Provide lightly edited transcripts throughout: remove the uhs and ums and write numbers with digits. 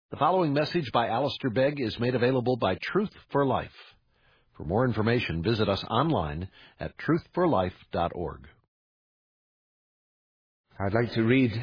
The following message by Alistair Begg is made available by Truth for Life. For more information, visit us online at truthforlife.org. I'd like to read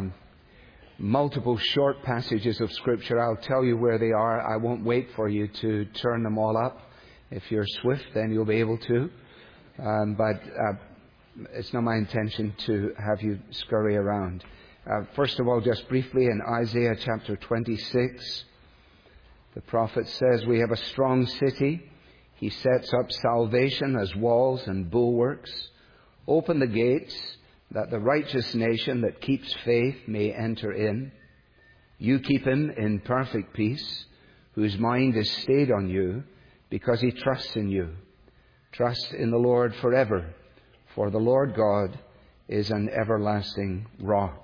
multiple short passages of Scripture. I'll tell you where they are. I won't wait for you to turn them all up. If you're swift, then you'll be able to. But it's not my intention to have you scurry around. First of all, just briefly, in Isaiah chapter 26, the prophet says, "We have a strong city. He sets up salvation as walls and bulwarks. Open the gates, that the righteous nation that keeps faith may enter in. You keep him in perfect peace, whose mind is stayed on you, because he trusts in you. Trust in the Lord forever, for the Lord God is an everlasting rock."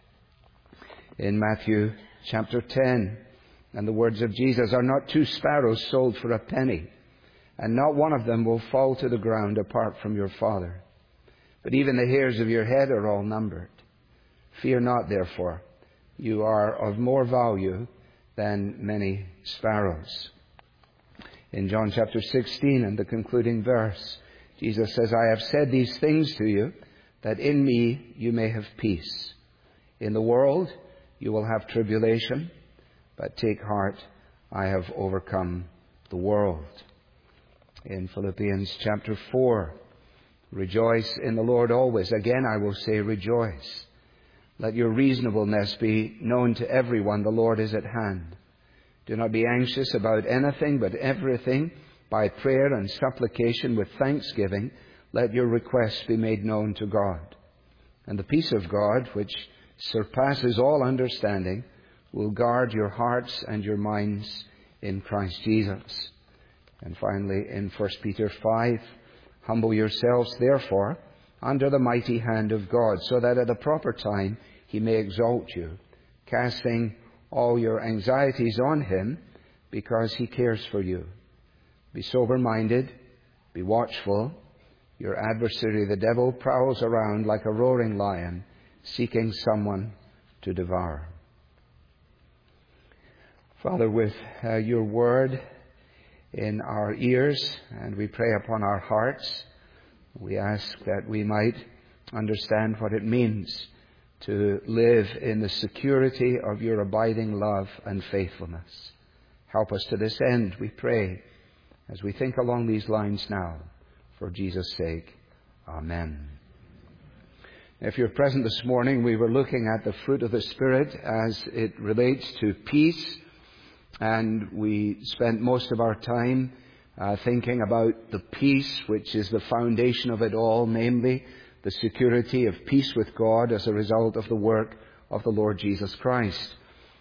In Matthew chapter 10, and the words of Jesus, "Are not 2 sparrows sold for a penny? And not one of them will fall to the ground apart from your Father. But even the hairs of your head are all numbered. Fear not, therefore. You are of more value than many sparrows." In John chapter 16, and the concluding verse, Jesus says, "I have said these things to you, that in me you may have peace. In the world you will have tribulation, but take heart, I have overcome the world." In Philippians chapter 4, "Rejoice in the Lord always. Again I will say rejoice. Let your reasonableness be known to everyone. The Lord is at hand. Do not be anxious about anything, but everything, by prayer and supplication with thanksgiving, let your requests be made known to God. And the peace of God, which surpasses all understanding, will guard your hearts and your minds in Christ Jesus." And finally, in 1 Peter 5, "Humble yourselves, therefore, under the mighty hand of God, so that at the proper time he may exalt you, casting all your anxieties on him, because he cares for you. Be sober-minded, be watchful. Your adversary, the devil, prowls around like a roaring lion, seeking someone to devour." Father, with your word in our ears, and we pray upon our hearts, we ask that we might understand what it means to live in the security of your abiding love and faithfulness. Help us to this end, we pray, as we think along these lines now, for Jesus' sake. Amen. If you're present this morning, we were looking at the fruit of the Spirit as it relates to peace, and we spent most of our time thinking about the peace which is the foundation of it all, namely the security of peace with God as a result of the work of the Lord Jesus Christ.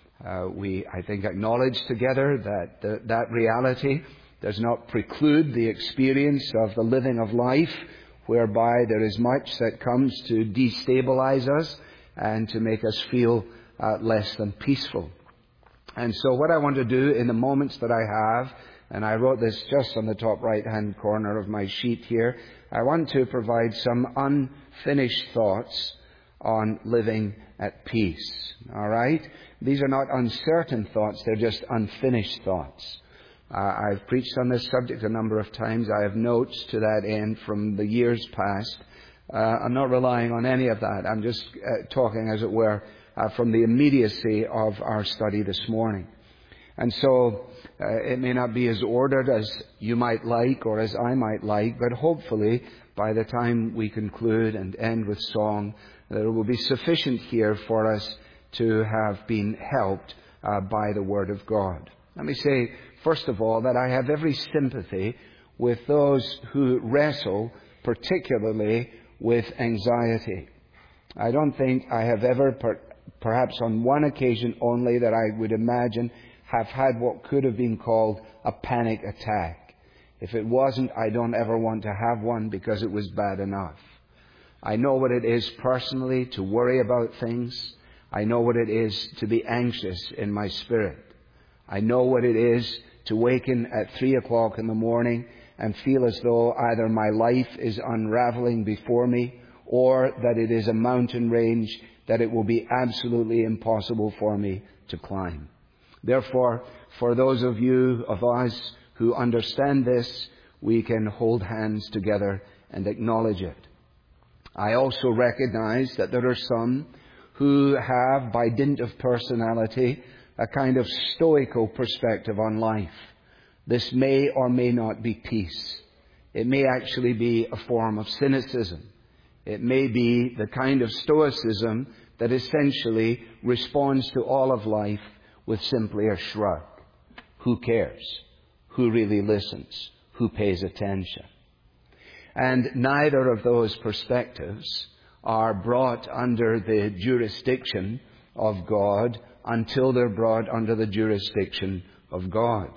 We, I think, acknowledged together that that reality does not preclude the experience of the living of life, whereby there is much that comes to destabilize us and to make us feel less than peaceful. And so what I want to do in the moments that I have, and I wrote this just on the top right-hand corner of my sheet here, I want to provide some unfinished thoughts on living at peace. All right? These are not uncertain thoughts, they're just unfinished thoughts. I've preached on this subject a number of times. I have notes to that end from the years past. I'm not relying on any of that. I'm just talking, as it were, from the immediacy of our study this morning. And so it may not be as ordered as you might like or as I might like, but hopefully by the time we conclude and end with song, there will be sufficient here for us to have been helped by the Word of God. Let me say, first of all, that I have every sympathy with those who wrestle particularly with anxiety. I don't think I have ever, perhaps on one occasion only, that I would imagine have had what could have been called a panic attack. If it wasn't, I don't ever want to have one because it was bad enough. I know what it is personally to worry about things. I know what it is to be anxious in my spirit. I know what it is to waken at 3 o'clock in the morning and feel as though either my life is unraveling before me or that it is a mountain range that it will be absolutely impossible for me to climb. Therefore, for those of us who understand this, we can hold hands together and acknowledge it. I also recognize that there are some who have, by dint of personality, a kind of stoical perspective on life. This may or may not be peace. It may actually be a form of cynicism. It may be the kind of stoicism that essentially responds to all of life with simply a shrug. Who cares? Who really listens? Who pays attention? And neither of those perspectives are brought under the jurisdiction of God until they're brought under the jurisdiction of God.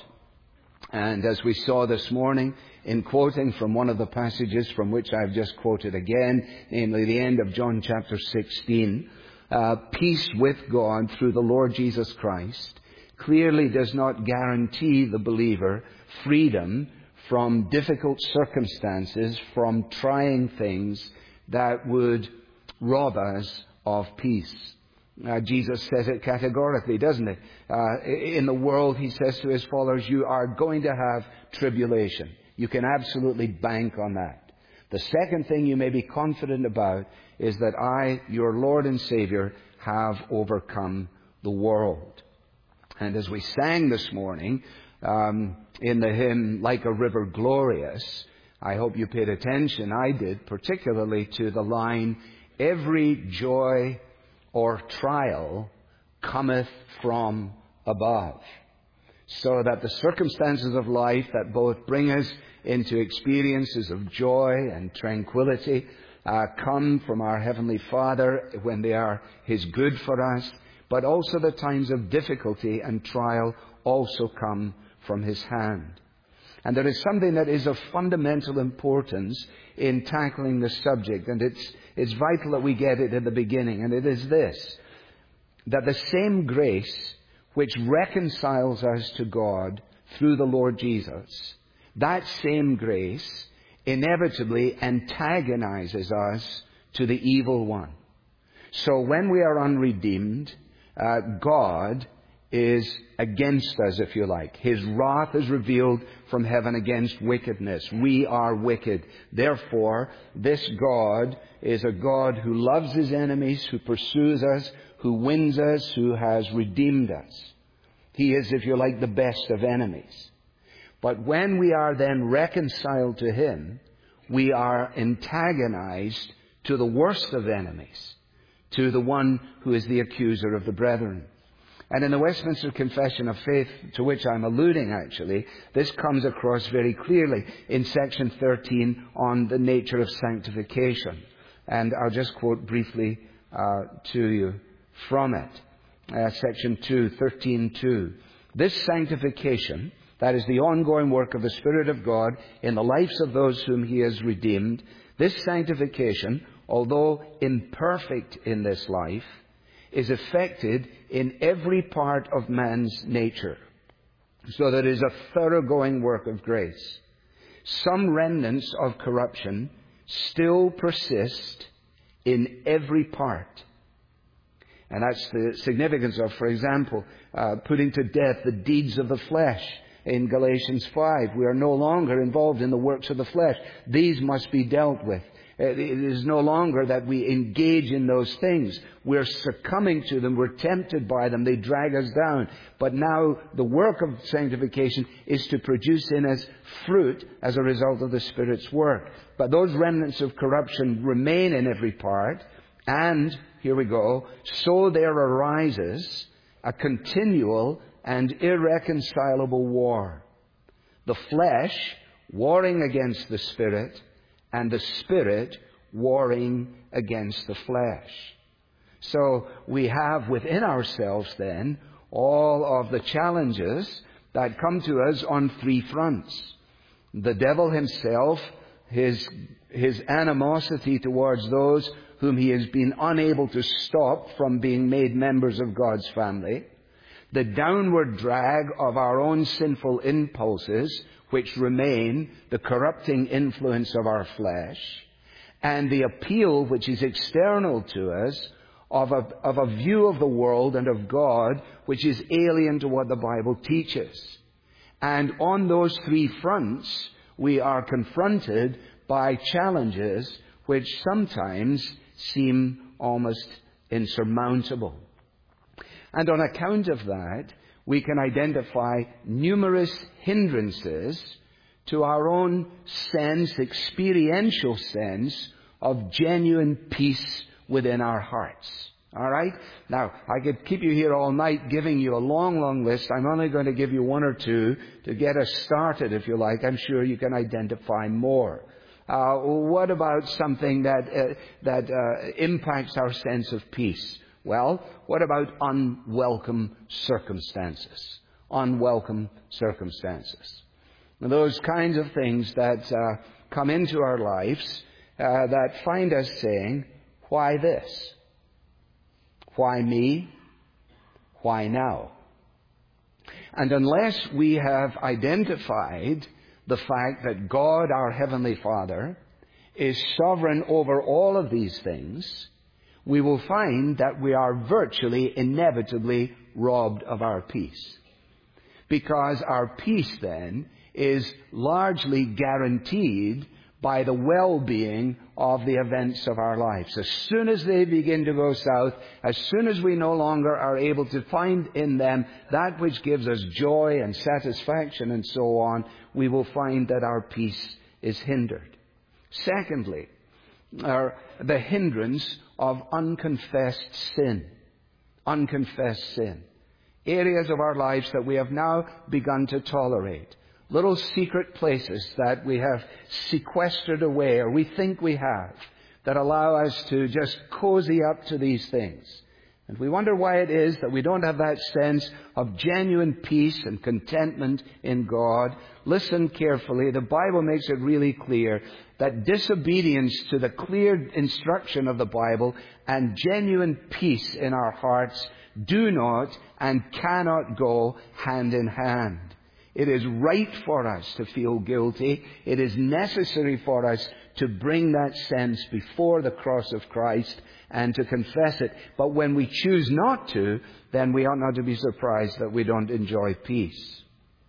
And as we saw this morning, in quoting from one of the passages from which I've just quoted again, namely the end of John chapter 16, peace with God through the Lord Jesus Christ clearly does not guarantee the believer freedom from difficult circumstances, from trying things that would rob us of peace. Jesus says it categorically, doesn't it? In the world, he says to his followers, you are going to have tribulation. You can absolutely bank on that. The second thing you may be confident about is that I, your Lord and Savior, have overcome the world. And as we sang this morning in the hymn, Like a River Glorious, I hope you paid attention, I did, particularly to the line, every joy or trial cometh from above. So that the circumstances of life that both bring us into experiences of joy and tranquility come from our Heavenly Father when they are His good for us, but also the times of difficulty and trial also come from His hand. And there is something that is of fundamental importance in tackling this subject, and it's vital that we get it at the beginning, and it is this, that the same grace which reconciles us to God through the Lord Jesus, that same grace inevitably antagonizes us to the evil one. So when we are unredeemed, God is against us, if you like. His wrath is revealed from heaven against wickedness. We are wicked. Therefore, this God is a God who loves His enemies, who pursues us, who wins us, who has redeemed us. He is, if you like, the best of enemies. But when we are then reconciled to Him, we are antagonized to the worst of enemies, to the one who is the accuser of the brethren. And in the Westminster Confession of Faith, to which I'm alluding actually, this comes across very clearly in section 13 on the nature of sanctification. And I'll just quote briefly to you from it. Section 2, 13:2. This sanctification, that is the ongoing work of the Spirit of God in the lives of those whom He has redeemed, this sanctification, although imperfect in this life, is effected in every part of man's nature, so that it is a thoroughgoing work of grace. Some remnants of corruption still persist in every part. And that's the significance of, for example, putting to death the deeds of the flesh. In Galatians 5, we are no longer involved in the works of the flesh. These must be dealt with. It is no longer that we engage in those things. We're succumbing to them. We're tempted by them. They drag us down. But now the work of sanctification is to produce in us fruit as a result of the Spirit's work. But those remnants of corruption remain in every part. And, here we go, so there arises a continual and irreconcilable war. The flesh warring against the Spirit, and the Spirit warring against the flesh. So we have within ourselves then all of the challenges that come to us on three fronts. The devil himself, his animosity towards those whom he has been unable to stop from being made members of God's family. The downward drag of our own sinful impulses, which remain the corrupting influence of our flesh, and the appeal which is external to us of a view of the world and of God which is alien to what the Bible teaches. And on those three fronts, we are confronted by challenges which sometimes seem almost insurmountable. And on account of that, we can identify numerous hindrances to our own experiential sense of genuine peace within our hearts. All right? Now, I could keep you here all night giving you a long, long list. I'm only going to give you one or two to get us started, if you like. I'm sure you can identify more. What about something that impacts our sense of peace? Well, what about unwelcome circumstances? Unwelcome circumstances. And those kinds of things that come into our lives that find us saying, why this? Why me? Why now? And unless we have identified the fact that God, our Heavenly Father, is sovereign over all of these things, we will find that we are virtually, inevitably robbed of our peace. Because our peace then is largely guaranteed by the well-being of the events of our lives. As soon as they begin to go south, as soon as we no longer are able to find in them that which gives us joy and satisfaction and so on, we will find that our peace is hindered. Secondly, the hindrance of unconfessed sin. Unconfessed sin. Areas of our lives that we have now begun to tolerate. Little secret places that we have sequestered away, or we think we have, that allow us to just cozy up to these things. And we wonder why it is that we don't have that sense of genuine peace and contentment in God. Listen carefully. The Bible makes it really clear that disobedience to the clear instruction of the Bible and genuine peace in our hearts do not and cannot go hand in hand. It is right for us to feel guilty. It is necessary for us to bring that sense before the cross of Christ and to confess it. But when we choose not to, then we ought not to be surprised that we don't enjoy peace.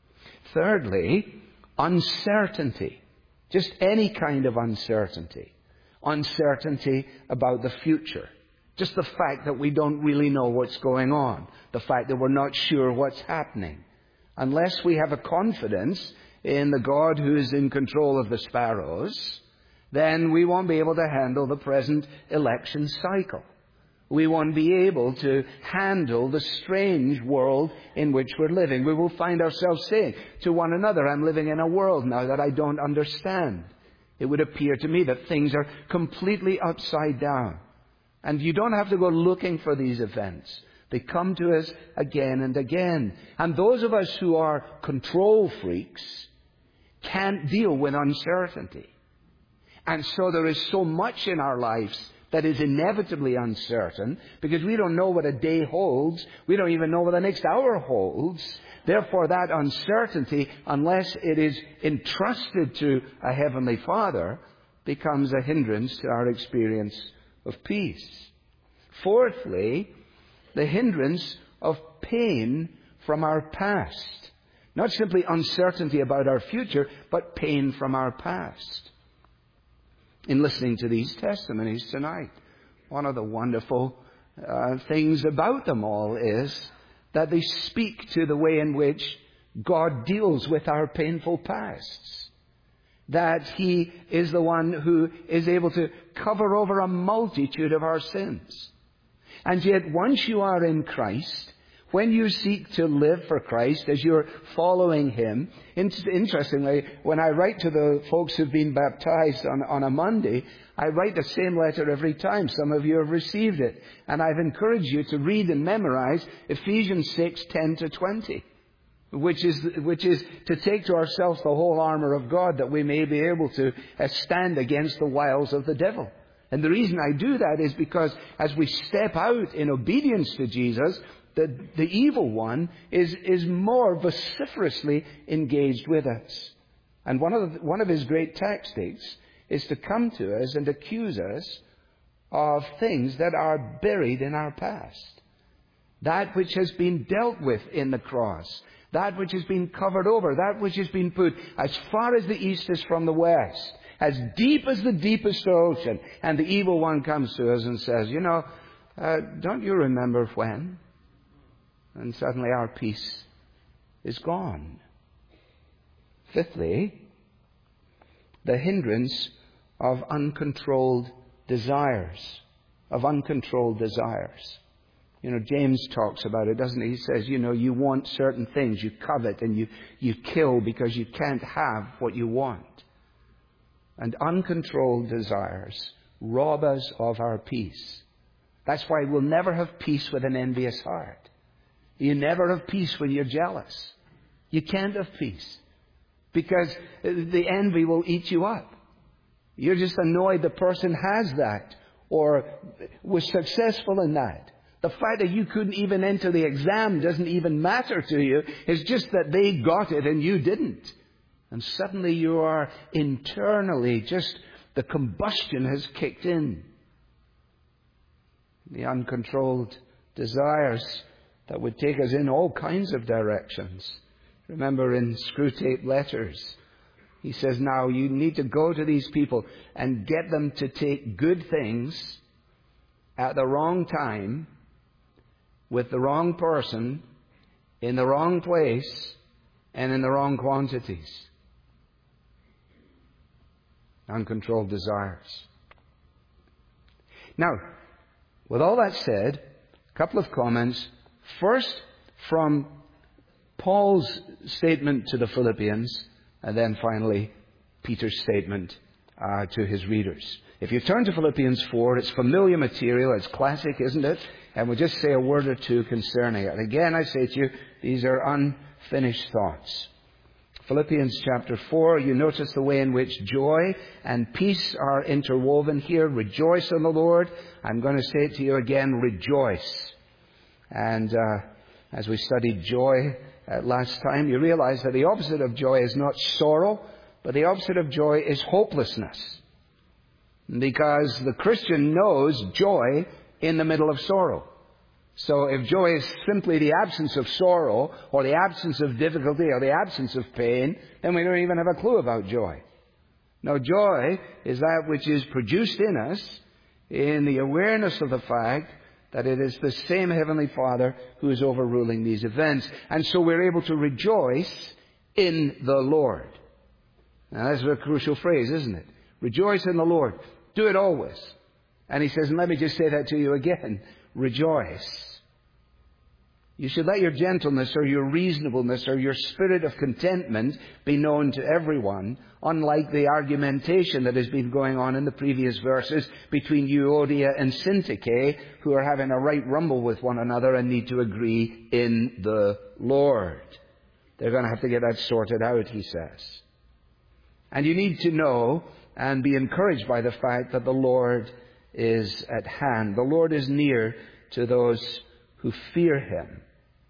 Thirdly, uncertainty. Just any kind of uncertainty. Uncertainty about the future. Just the fact that we don't really know what's going on. The fact that we're not sure what's happening. Unless we have a confidence in the God who is in control of the sparrows, then we won't be able to handle the present election cycle. We won't be able to handle the strange world in which we're living. We will find ourselves saying to one another, I'm living in a world now that I don't understand. It would appear to me that things are completely upside down. And you don't have to go looking for these events. They come to us again and again. And those of us who are control freaks can't deal with uncertainty. And so there is so much in our lives that is inevitably uncertain because we don't know what a day holds. We don't even know what the next hour holds. Therefore, that uncertainty, unless it is entrusted to a Heavenly Father, becomes a hindrance to our experience of peace. Fourthly, the hindrance of pain from our past. Not simply uncertainty about our future, but pain from our past. In listening to these testimonies tonight, one of the wonderful things about them all is that they speak to the way in which God deals with our painful pasts. That He is the one who is able to cover over a multitude of our sins. And yet, once you are in Christ, when you seek to live for Christ as you're following Him, interestingly, when I write to the folks who've been baptized on a Monday, I write the same letter every time. Some of you have received it. And I've encouraged you to read and memorize Ephesians 6:10-20. Which is to take to ourselves the whole armor of God that we may be able to stand against the wiles of the devil. And the reason I do that is because as we step out in obedience to Jesus, the evil one is more vociferously engaged with us. And one of his great tactics is to come to us and accuse us of things that are buried in our past. That which has been dealt with in the cross. That which has been covered over. That which has been put as far as the east is from the west. As deep as the deepest ocean. And the evil one comes to us and says, don't you remember when? And suddenly our peace is gone. Fifthly, the hindrance of uncontrolled desires. Of uncontrolled desires. James talks about it, doesn't he? He says, you want certain things, you covet, and you kill because you can't have what you want. And uncontrolled desires rob us of our peace. That's why we'll never have peace with an envious heart. You never have peace when you're jealous. You can't have peace. Because the envy will eat you up. You're just annoyed the person has that or was successful in that. The fact that you couldn't even enter the exam doesn't even matter to you. It's just that they got it and you didn't. And suddenly you are internally the combustion has kicked in. The uncontrolled desires that would take us in all kinds of directions. Remember in Screwtape Letters, he says, now you need to go to these people and get them to take good things at the wrong time, with the wrong person, in the wrong place, and in the wrong quantities. Uncontrolled desires. Now, with all that said, a couple of comments. First, from Paul's statement to the Philippians, and then finally, Peter's statement to his readers. If you turn to Philippians 4, it's familiar material, it's classic, isn't it? And we'll just say a word or two concerning it. Again, I say to you, these are unfinished thoughts. Philippians chapter 4, you notice the way in which joy and peace are interwoven here. Rejoice in the Lord. I'm going to say it to you again, rejoice. And as we studied joy last time, you realize that the opposite of joy is not sorrow, but the opposite of joy is hopelessness. Because the Christian knows joy in the middle of sorrow. So if joy is simply the absence of sorrow, or the absence of difficulty, or the absence of pain, then we don't even have a clue about joy. No, joy is that which is produced in us in the awareness of the fact that it is the same Heavenly Father who is overruling these events. And so we're able to rejoice in the Lord. Now that's a crucial phrase, isn't it? Rejoice in the Lord. Do it always. And he says, and let me just say that to you again, rejoice. You should let your gentleness or your reasonableness or your spirit of contentment be known to everyone, unlike the argumentation that has been going on in the previous verses between Euodia and Syntyche, who are having a right rumble with one another and need to agree in the Lord. They're going to have to get that sorted out, he says. And you need to know and be encouraged by the fact that the Lord is at hand. The Lord is near to those who fear Him.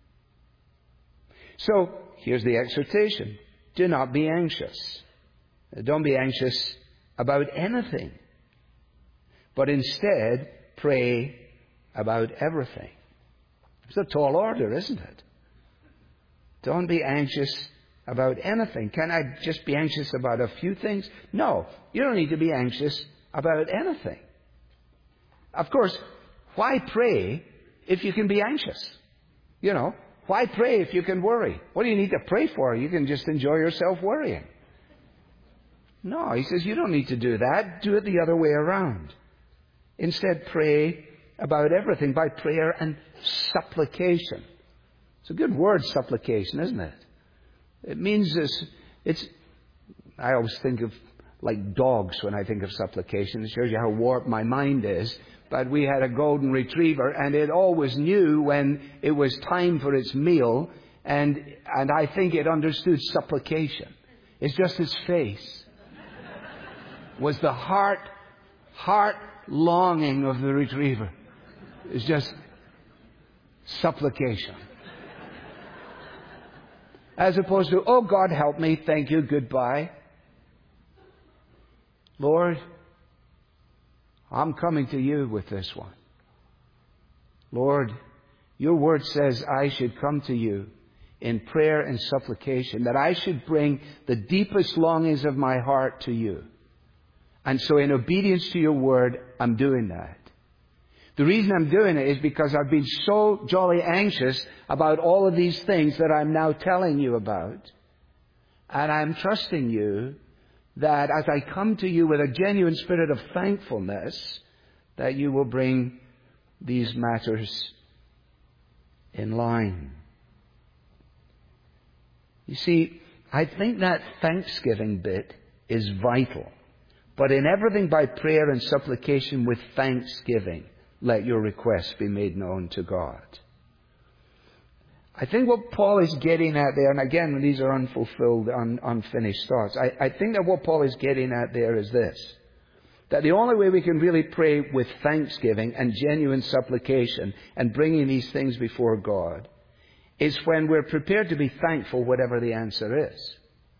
So, here's the exhortation. Do not be anxious. Don't be anxious about anything. But instead, pray about everything. It's a tall order, isn't it? Don't be anxious about anything. Can I just be anxious about a few things? No, you don't need to be anxious about anything. Of course, why pray if you can be anxious? Why pray if you can worry? What do you need to pray for? You can just enjoy yourself worrying. No, he says you don't need to do that. Do it the other way around. Instead, pray about everything by prayer and supplication. It's a good word, supplication, isn't it? It means I always think of like dogs when I think of supplication. It shows you how warped my mind is. But we had a golden retriever, and it always knew when it was time for its meal, and I think it understood supplication. It's just its face was the heart longing of the retriever. It's just supplication. As opposed to, oh God, help me, thank you, goodbye. Lord, I'm coming to you with this one. Lord, your word says I should come to you in prayer and supplication, that I should bring the deepest longings of my heart to you. And so in obedience to your word, I'm doing that. The reason I'm doing it is because I've been so jolly anxious about all of these things that I'm now telling you about. And I'm trusting you that as I come to you with a genuine spirit of thankfulness, that you will bring these matters in line. You see, I think that thanksgiving bit is vital. But in everything by prayer and supplication with thanksgiving, let your requests be made known to God. I think what Paul is getting at there, and again, these are unfulfilled, unfinished thoughts. I think that what Paul is getting at there is this. That the only way we can really pray with thanksgiving and genuine supplication and bringing these things before God is when we're prepared to be thankful whatever the answer is.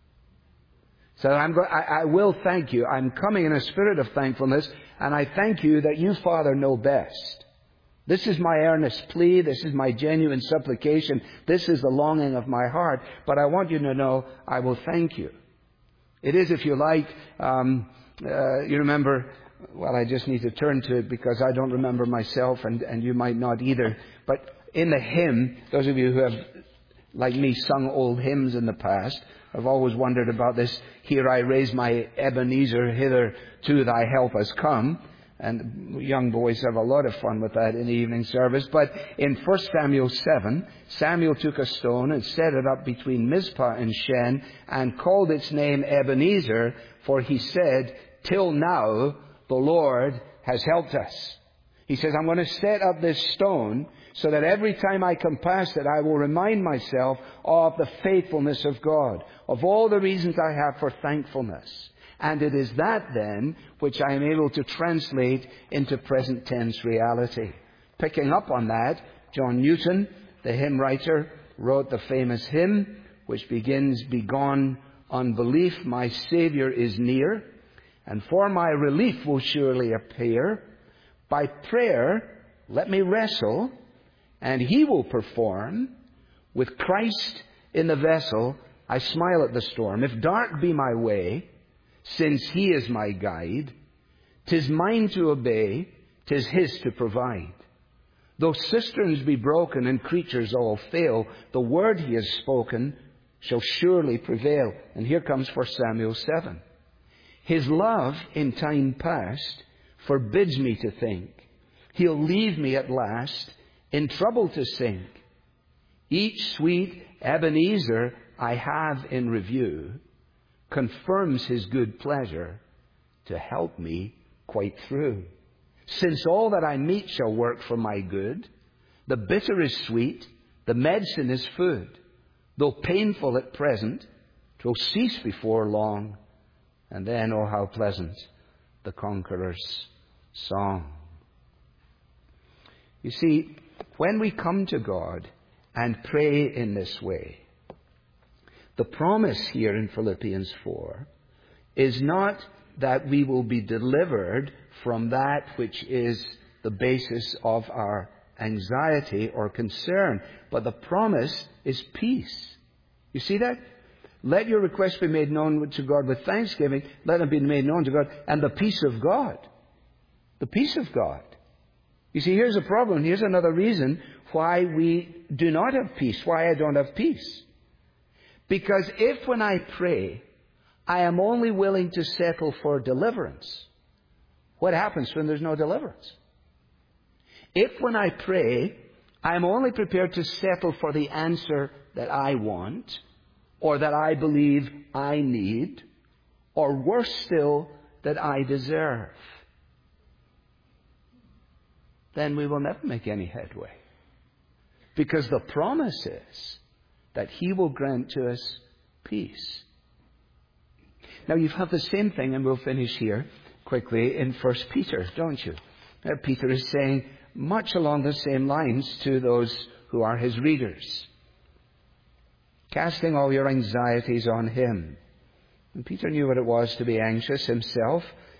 So I will thank you. I'm coming in a spirit of thankfulness, and I thank you that you, Father, know best. This is my earnest plea. This is my genuine supplication. This is the longing of my heart. But I want you to know I will thank you. It is, if you like, you remember, well, I just need to turn to it because I don't remember myself, and you might not either. But in the hymn, those of you who have, like me, sung old hymns in the past, I've always wondered about this. Here I raise my Ebenezer, hither to thy help has come. And young boys have a lot of fun with that in the evening service. But in 1 Samuel 7, Samuel took a stone and set it up between Mizpah and Shen and called its name Ebenezer, for he said, till now the Lord has helped us. He says, I'm going to set up this stone so that every time I come past it, I will remind myself of the faithfulness of God, of all the reasons I have for thankfulness. And it is that then which I am able to translate into present tense reality. Picking up on that, John Newton, the hymn writer, wrote the famous hymn which begins, Begone unbelief, my Saviour is near, and for my relief will surely appear. By prayer let me wrestle, and he will perform. With Christ in the vessel, I smile at the storm. If dark be my way, since he is my guide, 'tis mine to obey, 'tis his to provide. Though cisterns be broken and creatures all fail, the word he has spoken shall surely prevail. And here comes 1 Samuel 7. His love in time past forbids me to think. He'll leave me at last in trouble to sink. Each sweet Ebenezer I have in review confirms his good pleasure to help me quite through. Since all that I meet shall work for my good, the bitter is sweet, the medicine is food. Though painful at present, 'twill cease before long, and then, oh how pleasant, the conqueror's song. You see, when we come to God and pray in this way, the promise here in Philippians 4 is not that we will be delivered from that which is the basis of our anxiety or concern, but the promise is peace. You see that? Let your requests be made known to God with thanksgiving. Let them be made known to God. And the peace of God. The peace of God. You see, here's a problem. Here's another reason why we do not have peace, why I don't have peace. Because if when I pray, I am only willing to settle for deliverance, what happens when there's no deliverance? If when I pray, I'm only prepared to settle for the answer that I want, or that I believe I need, or worse still, that I deserve, then we will never make any headway. Because the promise is that he will grant to us peace. Now you have the same thing, and we'll finish here quickly, in 1 Peter, don't you? Peter is saying much along the same lines to those who are his readers. Casting all your anxieties on him. And Peter knew what it was to be anxious himself.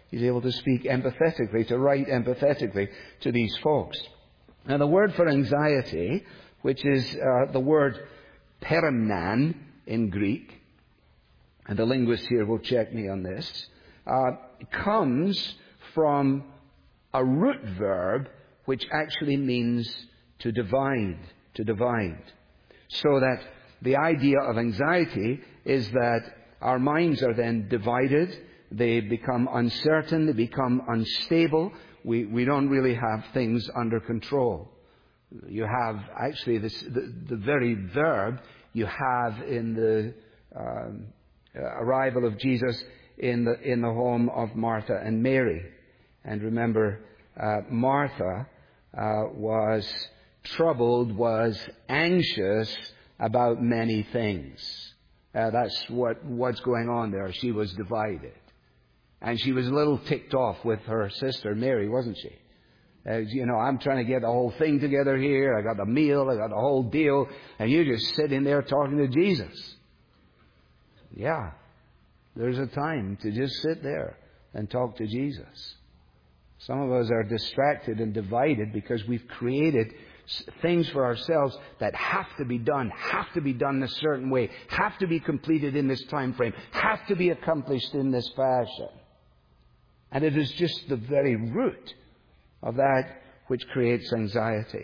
He's able to speak empathetically, to write empathetically to these folks. Now, the word for anxiety, which is the word perimnan in Greek, and the linguist here will check me on this, comes from a root verb which actually means to divide, to divide. So that the idea of anxiety is that our minds are then divided, they become uncertain, they become unstable, we don't really have things under control. You have actually the very verb you have in the arrival of Jesus in the home of Martha and Mary. And remember, Martha was troubled, was anxious about many things. That's what's going on there. She was divided. And she was a little ticked off with her sister Mary, wasn't she? I'm trying to get the whole thing together here. I got the meal, I got the whole deal, and you're just sitting there talking to Jesus. Yeah, there's a time to just sit there and talk to Jesus. Some of us are distracted and divided because we've created things for ourselves that have to be done in a certain way, have to be completed in this time frame, have to be accomplished in this fashion. And it is just the very root of that which creates anxiety.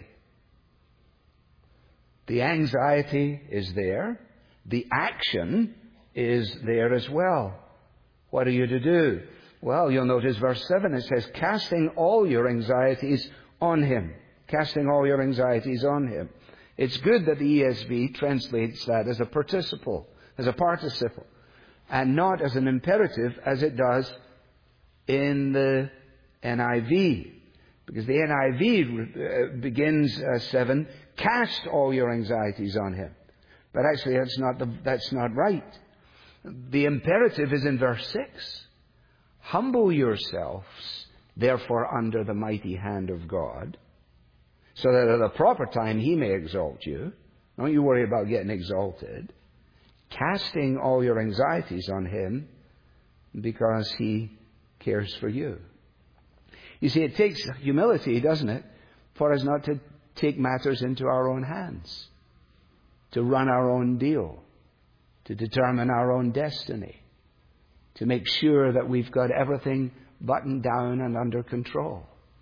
The anxiety is there. The action is there as well. What are you to do? Well, you'll notice verse 7, it says, casting all your anxieties on Him. Casting all your anxieties on Him. It's good that the ESV translates that as a participle, and not as an imperative as it does in the NIV. Because the NIV begins 7, cast all your anxieties on Him. But actually that's not right. The imperative is in verse 6. Humble yourselves, therefore, under the mighty hand of God, so that at the proper time He may exalt you. Don't you worry about getting exalted. Casting all your anxieties on Him because He cares for you. You see, it takes humility, doesn't it, for us not to take matters into our own hands, to run our own deal, to determine our own destiny, to make sure that we've got everything buttoned down and under control.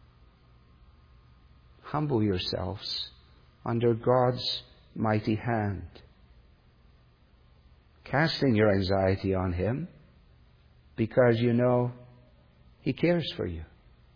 Humble yourselves under God's mighty hand, casting your anxiety on Him because you know He cares for you.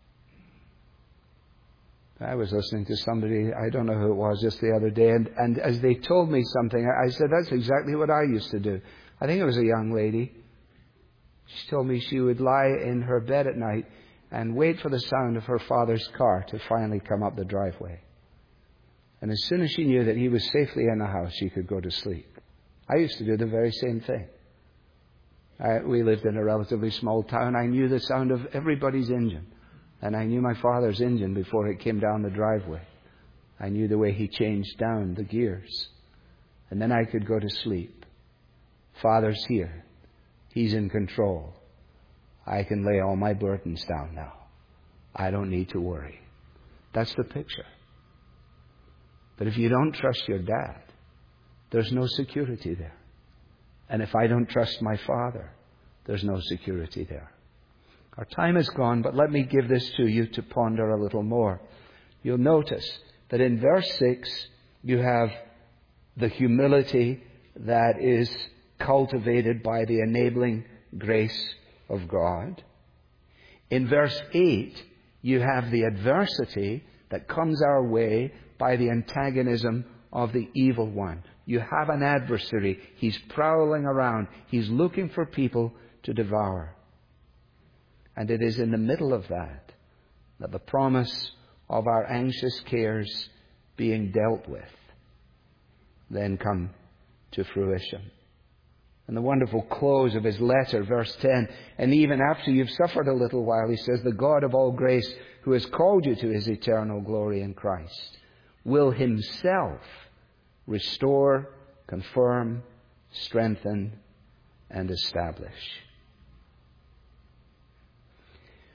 I was listening to somebody, I don't know who it was, just the other day, and as they told me something, I said, that's exactly what I used to do. I think it was a young lady. She told me she would lie in her bed at night and wait for the sound of her father's car to finally come up the driveway. And as soon as she knew that he was safely in the house, she could go to sleep. I used to do the very same thing. We lived in a relatively small town. I knew the sound of everybody's engine. And I knew my father's engine before it came down the driveway. I knew the way he changed down the gears. And then I could go to sleep. Father's here. He's in control. I can lay all my burdens down now. I don't need to worry. That's the picture. But if you don't trust your dad, there's no security there. And if I don't trust my father, there's no security there. Our time is gone, but let me give this to you to ponder a little more. You'll notice that in verse 6, you have the humility that is cultivated by the enabling grace of God. In verse 8, you have the adversity that comes our way by the antagonism of the evil one. You have an adversary. He's prowling around. He's looking for people to devour. And it is in the middle of that the promise of our anxious cares being dealt with then come to fruition. And the wonderful close of his letter, verse 10, and even after you've suffered a little while, he says, the God of all grace, who has called you to His eternal glory in Christ, will Himself restore, confirm, strengthen, and establish.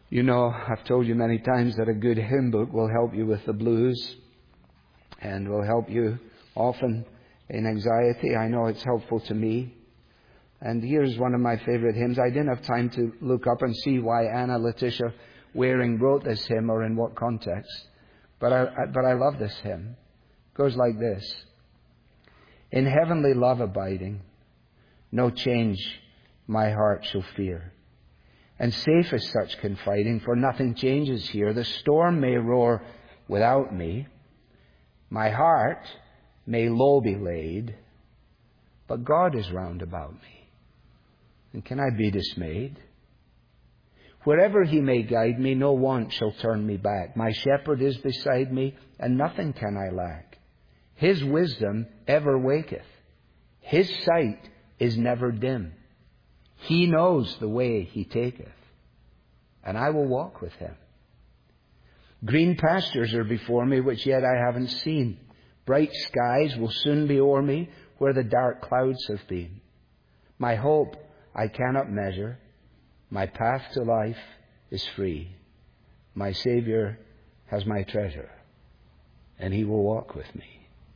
You know, I've told you many times that a good hymn book will help you with the blues and will help you often in anxiety. I know it's helpful to me. And here's one of my favorite hymns. I didn't have time to look up and see why Anna Letitia Waring wrote this hymn or in what context. But I love this hymn. It goes like this. In heavenly love abiding, no change my heart shall fear. And safe is such confiding, for nothing changes here. The storm may roar without me. My heart may low be laid, but God is round about me. And can I be dismayed? Wherever He may guide me, no want shall turn me back. My shepherd is beside me, and nothing can I lack. His wisdom ever waketh. His sight is never dim. He knows the way He taketh, and I will walk with Him. Green pastures are before me, which yet I haven't seen. Bright skies will soon be o'er me, where the dark clouds have been. My hope I cannot measure. My path to life is free. My Savior has my treasure, and He will walk with me.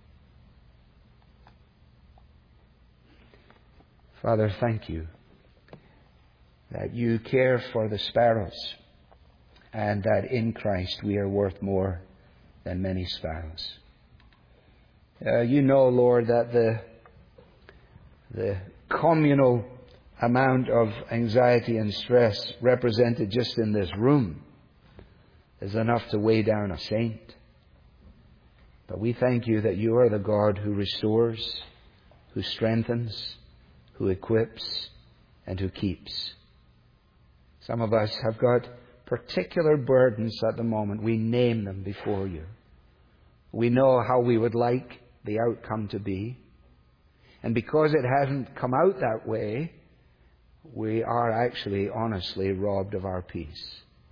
Father, thank You that You care for the sparrows, and that in Christ we are worth more than many sparrows. You know, Lord, that the communal amount of anxiety and stress represented just in this room is enough to weigh down a saint. But we thank You that You are the God who restores, who strengthens, who equips, and who keeps. Some of us have got particular burdens at the moment. We name them before You. We know how we would like the outcome to be. And because it hasn't come out that way, we are actually, honestly, robbed of our peace.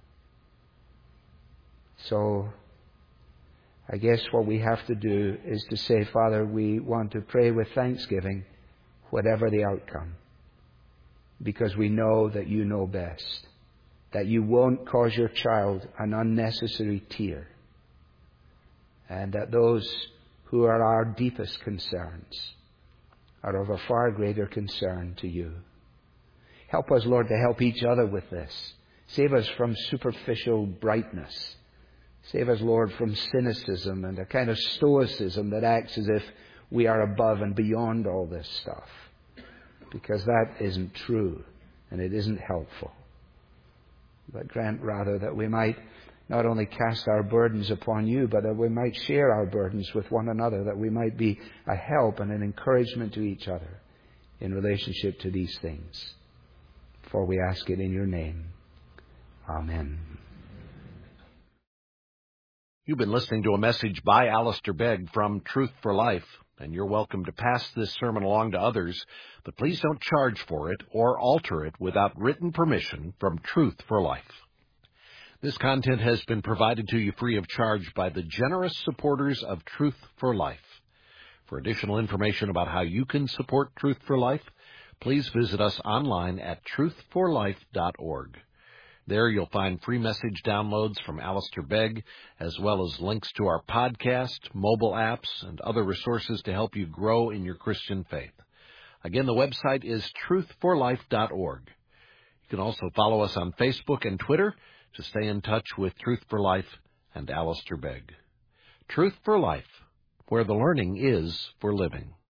So, I guess what we have to do is to say, Father, we want to pray with thanksgiving, whatever the outcome, because we know that You know best, that You won't cause Your child an unnecessary tear, and that those who are our deepest concerns are of a far greater concern to You. Help us, Lord, to help each other with this. Save us from superficial brightness. Save us, Lord, from cynicism and a kind of stoicism that acts as if we are above and beyond all this stuff. Because that isn't true, and it isn't helpful. But grant rather that we might not only cast our burdens upon You, but that we might share our burdens with one another, that we might be a help and an encouragement to each other in relationship to these things. For we ask it in Your name. Amen. You've been listening to a message by Alistair Begg from Truth for Life, and you're welcome to pass this sermon along to others, but please don't charge for it or alter it without written permission from Truth for Life. This content has been provided to you free of charge by the generous supporters of Truth for Life. For additional information about how you can support Truth for Life, please visit us online at truthforlife.org. There you'll find free message downloads from Alistair Begg, as well as links to our podcast, mobile apps, and other resources to help you grow in your Christian faith. Again, the website is truthforlife.org. You can also follow us on Facebook and Twitter to stay in touch with Truth for Life and Alistair Begg. Truth for Life, where the learning is for living.